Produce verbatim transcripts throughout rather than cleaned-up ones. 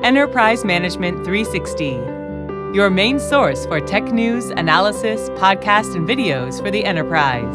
Enterprise Management three sixty, your main source for tech news, analysis, podcasts, and videos for the enterprise.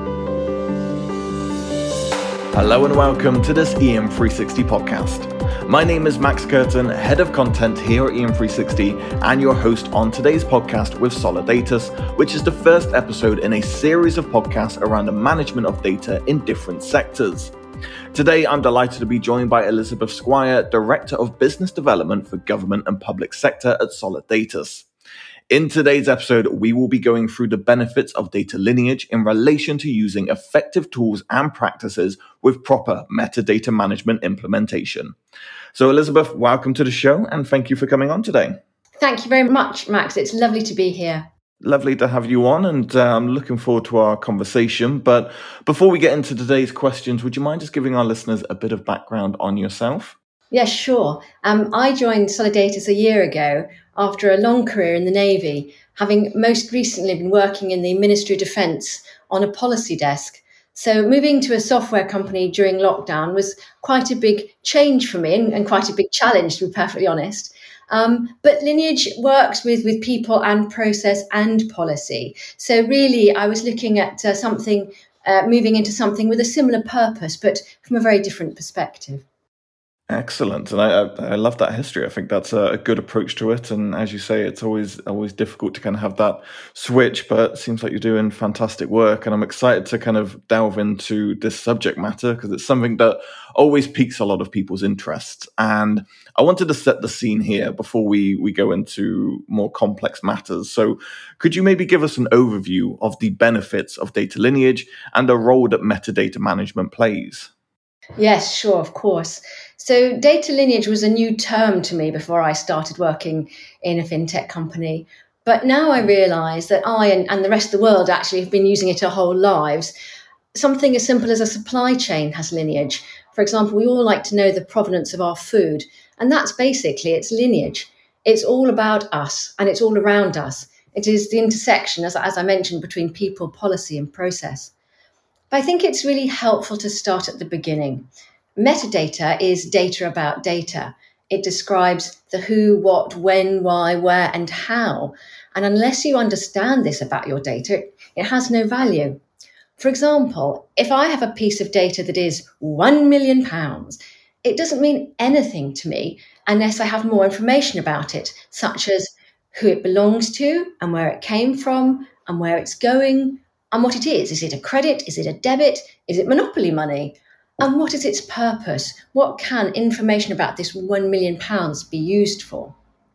Hello and welcome to this E M three sixty podcast. My name is Max Curtin, Head of Content here at E M three sixty, and your host on today's podcast with Solidatus, which is the first episode in a series of podcasts around the management of data in different sectors. Today, I'm delighted to be joined by Elizabeth Squire, Director of Business Development for Government and Public Sector at Solidatus. In today's episode, we will be going through the benefits of data lineage in relation to using effective tools and practices with proper metadata management implementation. So, Elizabeth, welcome to the show, and thank you for coming on today. Thank you very much, Max. It's lovely to be here. Lovely to have you on, and uh, I'm looking forward to our conversation. But before we get into today's questions, would you mind just giving our listeners a bit of background on yourself? Yes, sure. Um, I joined Solidatus a year ago after a long career in the Navy, having most recently been working in the Ministry of Defence on a policy desk. So moving to a software company during lockdown was quite a big change for me and, and quite a big challenge, to be perfectly honest. Um, but Lineage works with, with people and process and policy. So really, I was looking at uh, something, uh, moving into something with a similar purpose, but from a very different perspective. Excellent. And I, I I love that history. I think that's a, a good approach to it. And as you say, it's always always difficult to kind of have that switch, but it seems like you're doing fantastic work. And I'm excited to kind of delve into this subject matter because it's something that always piques a lot of people's interest. And I wanted to set the scene here before we, we go into more complex matters. So could you maybe give us an overview of the benefits of data lineage and the role that metadata management plays? Yes, sure, of course. So data lineage was a new term to me before I started working in a fintech company. But now I realise that I and, and the rest of the world actually have been using it our whole lives. Something as simple as a supply chain has lineage. For example, we all like to know the provenance of our food, and that's basically its lineage. It's all about us, and it's all around us. It is the intersection, as, as I mentioned, between people, policy, and process. But I think it's really helpful to start at the beginning. Metadata is data about data. It describes the who, what, when, why, where, and how. And unless you understand this about your data, it has no value. For example, if I have a piece of data that is one million pounds, it doesn't mean anything to me unless I have more information about it, such as who it belongs to and where it came from and where it's going, and what it is. Is it a credit? Is it a debit? Is it monopoly money? And what is its purpose? What can information about this one million pounds be used for?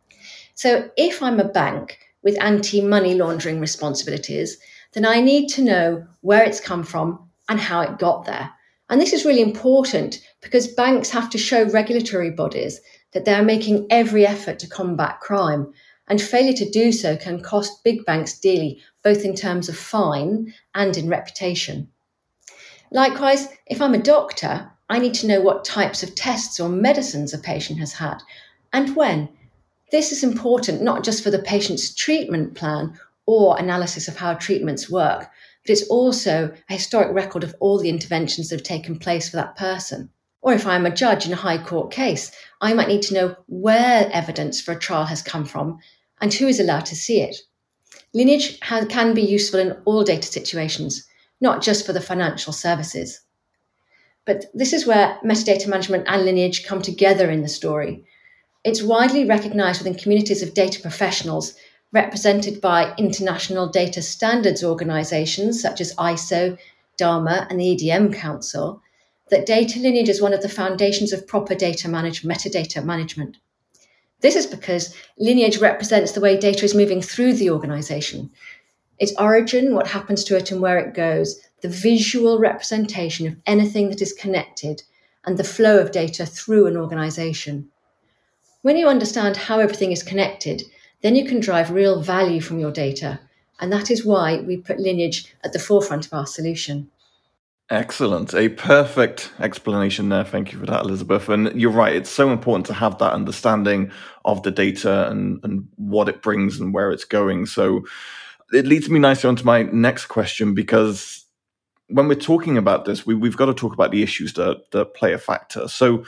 So if I'm a bank with anti-money laundering responsibilities, then I need to know where it's come from and how it got there. And this is really important because banks have to show regulatory bodies that they're making every effort to combat crime. And failure to do so can cost big banks dearly, both in terms of fine and in reputation. Likewise, if I'm a doctor, I need to know what types of tests or medicines a patient has had and when. This is important not just for the patient's treatment plan or analysis of how treatments work, but it's also a historic record of all the interventions that have taken place for that person. Or if I'm a judge in a high court case, I might need to know where evidence for a trial has come from and who is allowed to see it. Lineage ha- can be useful in all data situations, not just for the financial services. But this is where metadata management and lineage come together in the story. It's widely recognised within communities of data professionals represented by international data standards organisations such as I S O, DARMA and the E D M Council, that data lineage is one of the foundations of proper data manage- metadata management. This is because lineage represents the way data is moving through the organisation. Its origin, what happens to it and where it goes, the visual representation of anything that is connected, and the flow of data through an organisation. When you understand how everything is connected, then you can drive real value from your data. And that is why we put lineage at the forefront of our solution. Excellent. A perfect explanation there. Thank you for that, Elizabeth. And you're right. It's so important to have that understanding of the data and, and what it brings and where it's going. So it leads me nicely onto my next question, because when we're talking about this, we, we've got to talk about the issues that, that play a factor. So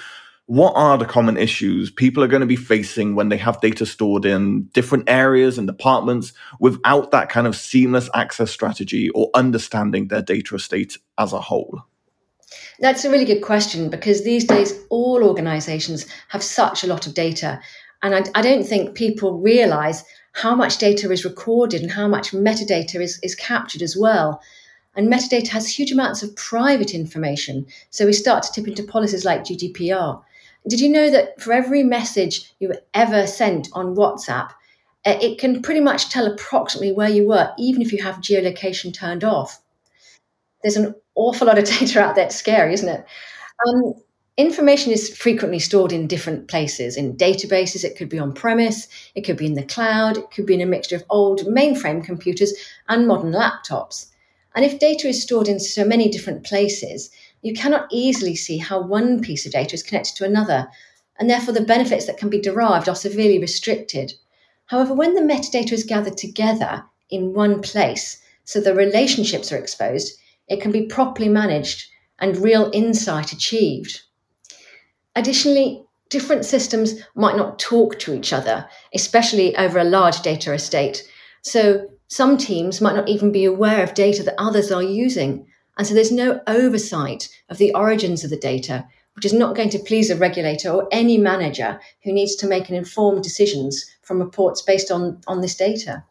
What are the common issues people are going to be facing when they have data stored in different areas and departments without that kind of seamless access strategy or understanding their data estate as a whole? That's a really good question, because these days all organizations have such a lot of data. And I, I don't think people realize how much data is recorded and how much metadata is, is captured as well. And metadata has huge amounts of private information. So we start to tip into policies like G D P R. Did you know that for every message you ever sent on WhatsApp, uh, it can pretty much tell approximately where you were, even if you have geolocation turned off? There's an awful lot of data out there. It's scary, isn't it? Um, information is frequently stored in different places, in databases. It could be on premise, it could be in the cloud, it could be in a mixture of old mainframe computers and modern laptops. And if data is stored in so many different places, you cannot easily see how one piece of data is connected to another, and therefore the benefits that can be derived are severely restricted. However, when the metadata is gathered together in one place, so the relationships are exposed, it can be properly managed and real insight achieved. Additionally, different systems might not talk to each other, especially over a large data estate. So some teams might not even be aware of data that others are using. And so there's no oversight of the origins of the data, which is not going to please a regulator or any manager who needs to make an informed decisions from reports based on, on this data.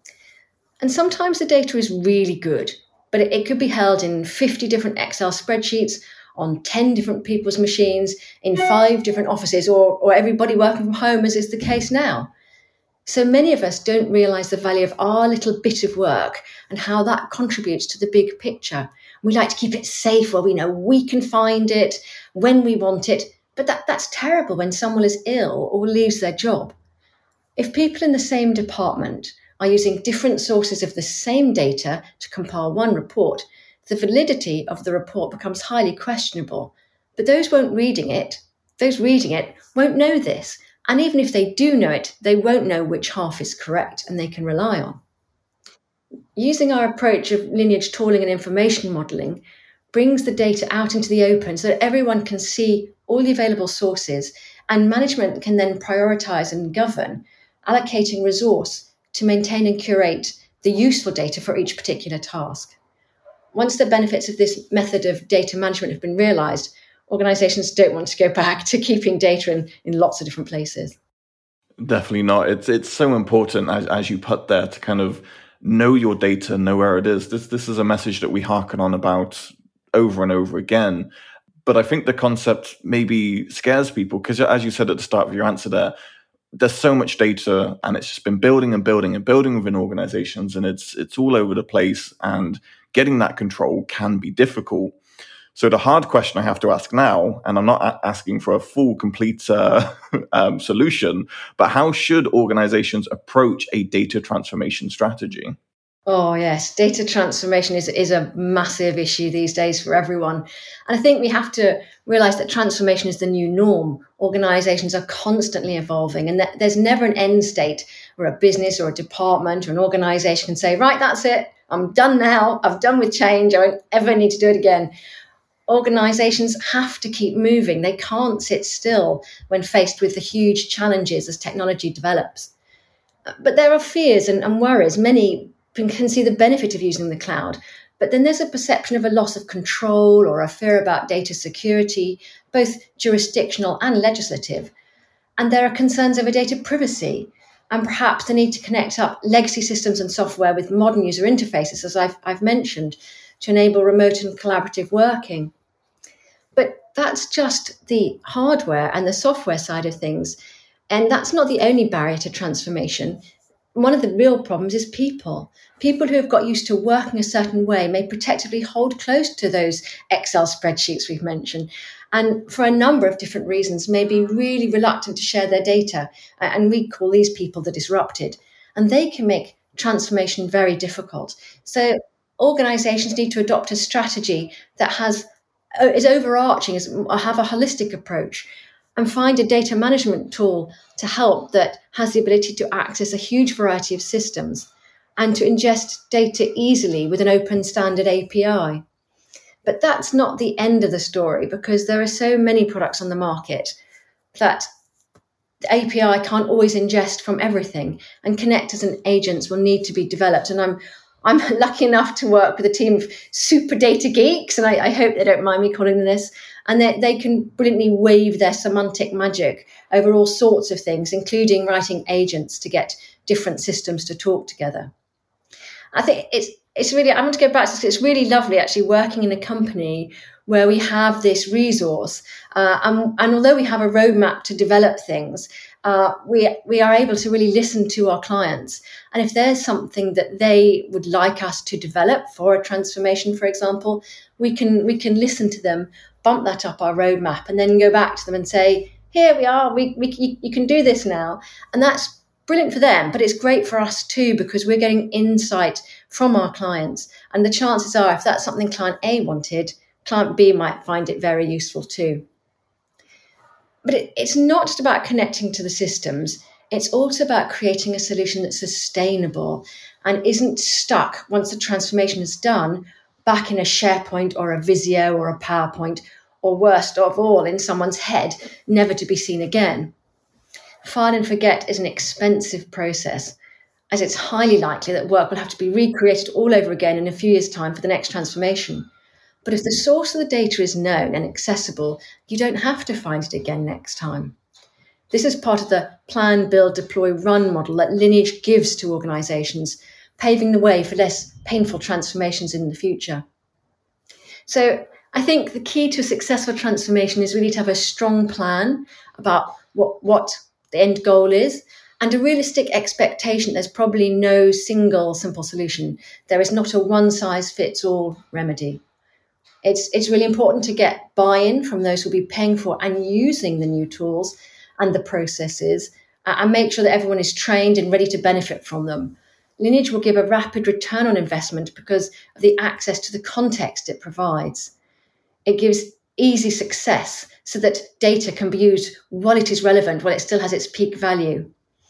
And sometimes the data is really good, but it, it could be held in fifty different Excel spreadsheets, on ten different people's machines, in five different offices, or, or everybody working from home, as is the case now. So many of us don't realise the value of our little bit of work and how that contributes to the big picture. We like to keep it safe where we know we can find it when we want it, but that, that's terrible when someone is ill or leaves their job. If people in the same department are using different sources of the same data to compile one report, the validity of the report becomes highly questionable. But those won't reading it, those reading it won't know this. And even if they do know it, they won't know which half is correct and they can rely on. Using our approach of lineage tooling and information modelling brings the data out into the open so that everyone can see all the available sources, and management can then prioritise and govern, allocating resource to maintain and curate the useful data for each particular task. Once the benefits of this method of data management have been realised, organisations don't want to go back to keeping data in, in lots of different places. Definitely not. It's it's so important, as, as you put there, to kind of know your data, know where it is. This this is a message that we harken on about over and over again. But I think the concept maybe scares people because, as you said at the start of your answer there, there's so much data and it's just been building and building and building within organizations, and it's it's all over the place, and getting that control can be difficult. So the hard question I have to ask now, and I'm not a- asking for a full, complete uh, um, solution, but how should organizations approach a data transformation strategy? Oh, yes. Data transformation is, is a massive issue these days for everyone. And I think we have to realize that transformation is the new norm. Organizations are constantly evolving, and that there's never an end state where a business or a department or an organization can say, right, that's it. I'm done now. I've done with change. I won't ever need to do it again. Organizations have to keep moving. They can't sit still when faced with the huge challenges as technology develops. But there are fears and, and worries. Many can see the benefit of using the cloud, but then there's a perception of a loss of control or a fear about data security, both jurisdictional and legislative. And there are concerns over data privacy and perhaps the need to connect up legacy systems and software with modern user interfaces, as I've, I've mentioned, to enable remote and collaborative working. But that's just the hardware and the software side of things. And that's not the only barrier to transformation. One of the real problems is people. People who have got used to working a certain way may protectively hold close to those Excel spreadsheets we've mentioned, and for a number of different reasons may be really reluctant to share their data. And we call these people the disrupted. And they can make transformation very difficult. So organizations need to adopt a strategy that has is overarching, is have a holistic approach, and find a data management tool to help that has the ability to access a huge variety of systems and to ingest data easily with an open standard A P I. But that's not the end of the story, because there are so many products on the market, that the A P I can't always ingest from everything, and connectors and agents will need to be developed. And I'm I'm lucky enough to work with a team of super data geeks, and I, I hope they don't mind me calling them this. And they, they can brilliantly wave their semantic magic over all sorts of things, including writing agents to get different systems to talk together. I think it's it's really, I want to go back to this, it's really lovely actually working in a company where we have this resource. Uh, and, and although we have a roadmap to develop things, uh, we we are able to really listen to our clients. And if there's something that they would like us to develop for a transformation, for example, we can we can listen to them, bump that up our roadmap, and then go back to them and say, here we are, we, we you, you can do this now. And that's brilliant for them, but it's great for us too, because we're getting insight from our clients. And the chances are, if that's something client A wanted, client B might find it very useful too. But it, it's not just about connecting to the systems. It's also about creating a solution that's sustainable and isn't stuck once the transformation is done back in a SharePoint or a Visio or a PowerPoint, or worst of all, in someone's head, never to be seen again. File and forget is an expensive process, as it's highly likely that work will have to be recreated all over again in a few years' time for the next transformation. But if the source of the data is known and accessible, you don't have to find it again next time. This is part of the plan, build, deploy, run model that Lineage gives to organizations, paving the way for less painful transformations in the future. So I think the key to a successful transformation is really to have a strong plan about what, what the end goal is, and a realistic expectation there's probably no single simple solution. There is not a one-size-fits-all remedy. It's, it's really important to get buy-in from those who will be paying for and using the new tools and the processes, uh, and make sure that everyone is trained and ready to benefit from them. Lineage will give a rapid return on investment because of the access to the context it provides. It gives easy success so that data can be used while it is relevant, while it still has its peak value.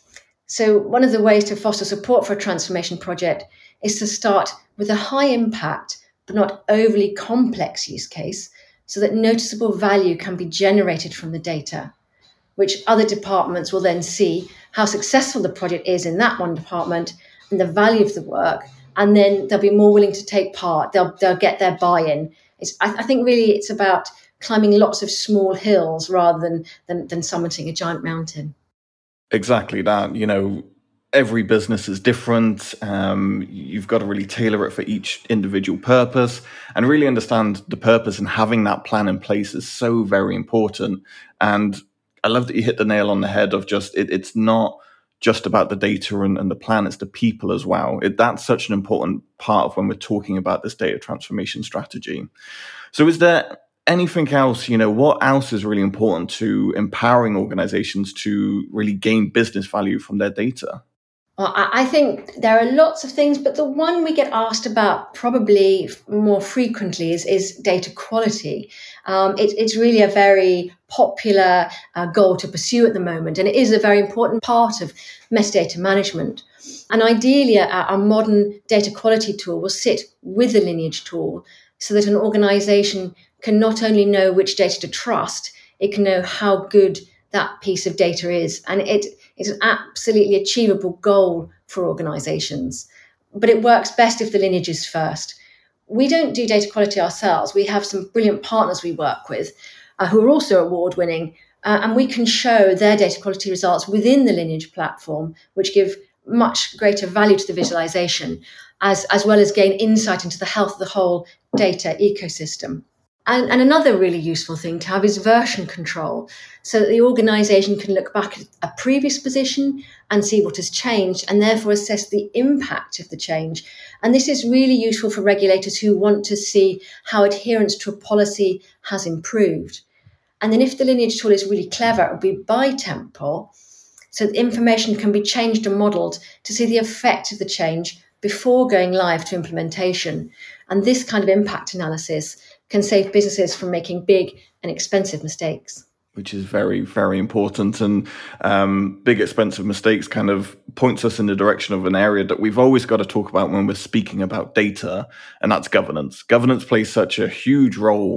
So one of the ways to foster support for a transformation project is to start with a high impact but not overly complex use case, so that noticeable value can be generated from the data, which other departments will then see how successful the project is in that one department and the value of the work, and then they'll be more willing to take part. They'll they'll get their buy-in. It's, I, I think really it's about climbing lots of small hills rather than, than than summiting a giant mountain. Exactly that. You know, every business is different. Um, you've got to really tailor it for each individual purpose, and really understand the purpose, and having that plan in place is so very important. And I love that you hit the nail on the head of just, it, it's not just about the data and, and the plan, it's the people as well. It, that's such an important part of when we're talking about this data transformation strategy. So is there anything else, you know, what else is really important to empowering organizations to really gain business value from their data? Well, I think there are lots of things, but the one we get asked about probably more frequently is, is data quality. Um, it, it's really a very popular uh, goal to pursue at the moment, and it is a very important part of metadata management. And ideally, a, a modern data quality tool will sit with the Lineage tool so that an organization can not only know which data to trust, it can know how good that piece of data is. And it is an absolutely achievable goal for organizations. But it works best if the Lineage is first. We don't do data quality ourselves. We have some brilliant partners we work with uh, who are also award-winning, uh, and we can show their data quality results within the Lineage platform, which give much greater value to the visualization, as, as well as gain insight into the health of the whole data ecosystem. And, and another really useful thing to have is version control, so that the organization can look back at a previous position and see what has changed, and therefore assess the impact of the change. And this is really useful for regulators who want to see how adherence to a policy has improved. And then if the Lineage tool is really clever, it will be bitemporal, so that information can be changed and modeled to see the effect of the change before going live to implementation. And this kind of impact analysis can save businesses from making big and expensive mistakes. Which is very, very important. And um, big, expensive mistakes kind of points us in the direction of an area that we've always got to talk about when we're speaking about data, and that's governance. Governance plays such a huge role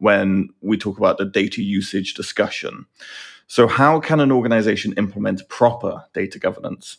when we talk about the data usage discussion. So how can an organization implement proper data governance?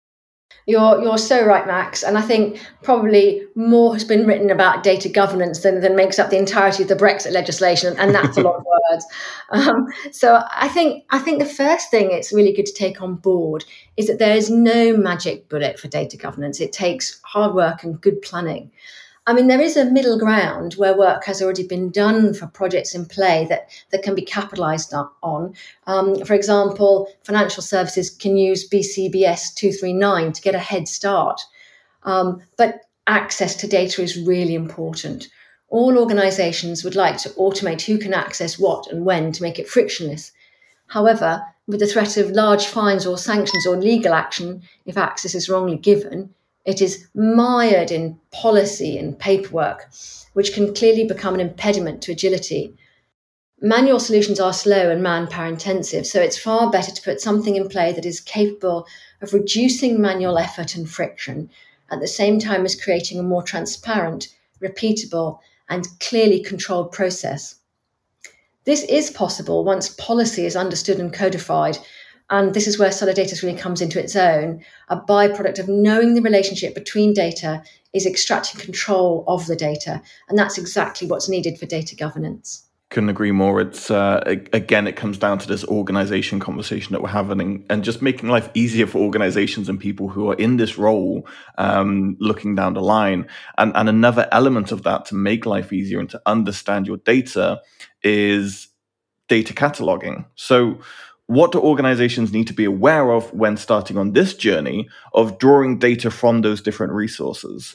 You're you're so right, Max. And I think probably more has been written about data governance than, than makes up the entirety of the Brexit legislation, and that's a lot of words. Um, so I think I think the first thing it's really good to take on board is that there is no magic bullet for data governance. It takes hard work and good planning. I mean, there is a middle ground where work has already been done for projects in play that, that can be capitalised on. Um, for example, financial services can use B C B S two thirty-nine to get a head start. Um, but access to data is really important. All organisations would like to automate who can access what and when to make it frictionless. However, with the threat of large fines or sanctions or legal action if access is wrongly given, it is mired in policy and paperwork, which can clearly become an impediment to agility. Manual solutions are slow and manpower intensive, so it's far better to put something in play that is capable of reducing manual effort and friction, at the same time as creating a more transparent, repeatable, and clearly controlled process. This is possible once policy is understood and codified. And this is where Solidata really comes into its own. A byproduct of knowing the relationship between data is extracting control of the data. And that's exactly what's needed for data governance. Couldn't agree more. It's uh, again, it comes down to this organization conversation that we're having, and just making life easier for organizations and people who are in this role, um, looking down the line. And, and another element of that to make life easier and to understand your data is data cataloging. So what do organizations need to be aware of when starting on this journey of drawing data from those different resources?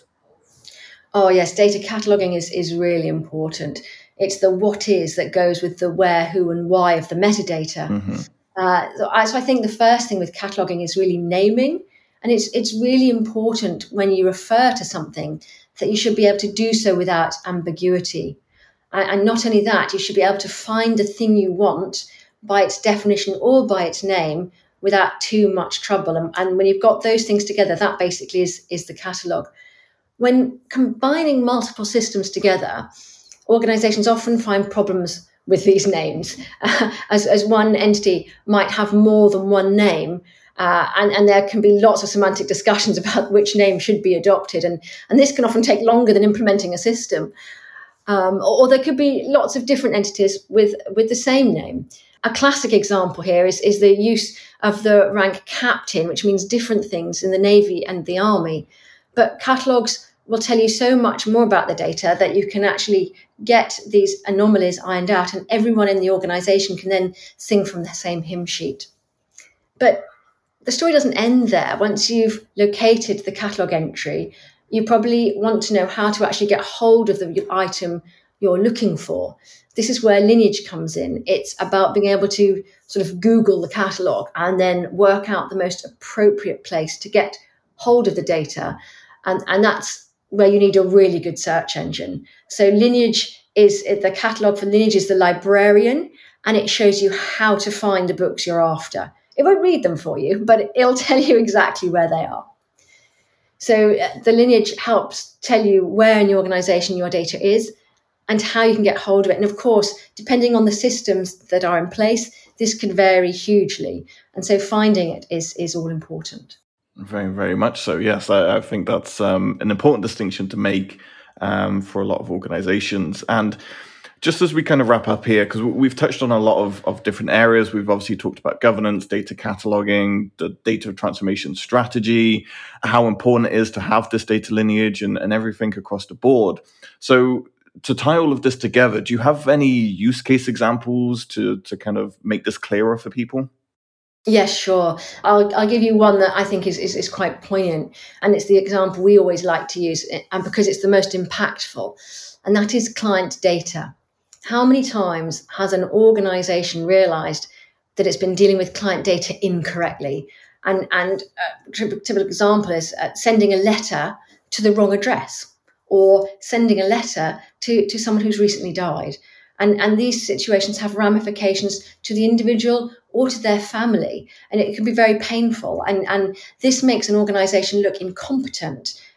Oh, yes, data cataloging is, is really important. It's the what is that goes with the where, who, and why of the metadata. Mm-hmm. Uh, so, I, so I think the first thing with cataloging is really naming. And it's it's really important when you refer to something that you should be able to do so without ambiguity. And, and not only that, you should be able to find the thing you want by its definition or by its name without too much trouble. And, and when you've got those things together, that basically is, is the catalogue. When combining multiple systems together, organizations often find problems with these names, uh, as, as one entity might have more than one name. Uh, and, and there can be lots of semantic discussions about which name should be adopted. And, and this can often take longer than implementing a system. Um, or, or there could be lots of different entities with, with the same name. A classic example here is, is the use of the rank captain, which means different things in the Navy and the Army. But catalogues will tell you so much more about the data that you can actually get these anomalies ironed out, and everyone in the organisation can then sing from the same hymn sheet. But the story doesn't end there. Once you've located the catalogue entry, you probably want to know how to actually get hold of the item you're looking for. This is where Lineage comes in. It's about being able to sort of Google the catalogue and then work out the most appropriate place to get hold of the data. And, and that's where you need a really good search engine. So Lineage is, the catalogue for Lineage is the librarian, and it shows you how to find the books you're after. It won't read them for you, but it'll tell you exactly where they are. So the Lineage helps tell you where in your organisation your data is and how you can get hold of it. And of course, depending on the systems that are in place, this can vary hugely. And so finding it is, is all important. Very, very much so. Yes, I, I think that's um, an important distinction to make um, for a lot of organizations. And just as we kind of wrap up here, because we've touched on a lot of, of different areas. We've obviously talked about governance, data cataloging, the data transformation strategy, how important it is to have this data lineage and, and everything across the board. So to tie all of this together, do you have any use case examples to, to kind of make this clearer for people? Yes, sure. I'll I'll give you one that I think is, is, is quite poignant. And it's the example we always like to use, and because it's the most impactful, and that is client data. How many times has an organization realized that it's been dealing with client data incorrectly? And, and a typical example is uh, sending a letter to the wrong address, or sending a letter to, to someone who's recently died. And, and these situations have ramifications to the individual or to their family, and it can be very painful. And, and this makes an organization look incompetent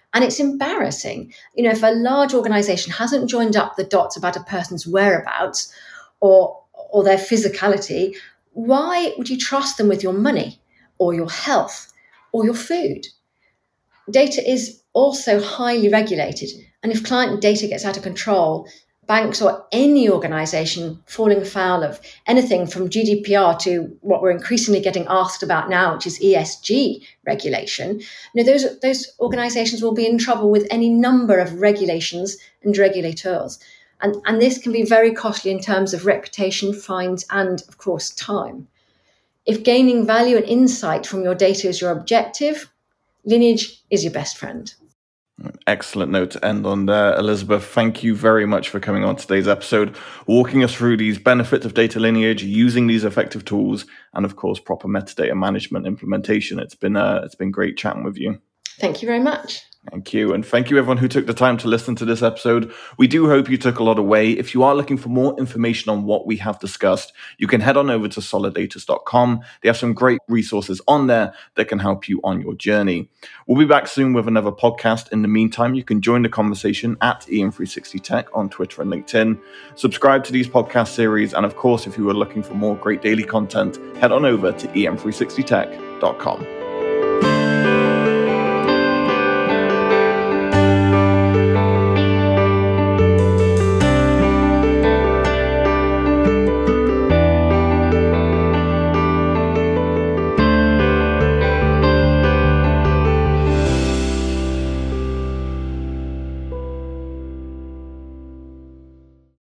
And it's embarrassing. You know, if a large organization hasn't joined up the dots about a person's whereabouts or, or their physicality, why would you trust them with your money or your health or your food? Data is also highly regulated. And if client data gets out of control, banks or any organization falling foul of anything from G D P R to what we're increasingly getting asked about now, which is E S G regulation, you know, those, those organizations will be in trouble with any number of regulations and regulators. And, and this can be very costly in terms of reputation, fines, and, of course, time. If gaining value and insight from your data is your objective, Lineage is your best friend. Excellent note to end on there, Elizabeth. Thank you very much for coming on today's episode, walking us through these benefits of data lineage, using these effective tools, and of course, proper metadata management implementation. It's been uh, it's been great chatting with you. Thank you very much. Thank you. And thank you everyone who took the time to listen to this episode. We do hope you took a lot away. If you are looking for more information on what we have discussed, you can head on over to solidatus dot com. They have some great resources on there that can help you on your journey. We'll be back soon with another podcast. In the meantime, you can join the conversation at E M three sixty Tech on Twitter and LinkedIn. Subscribe to these podcast series. And of course, if you are looking for more great daily content, head on over to E M three sixty tech dot com.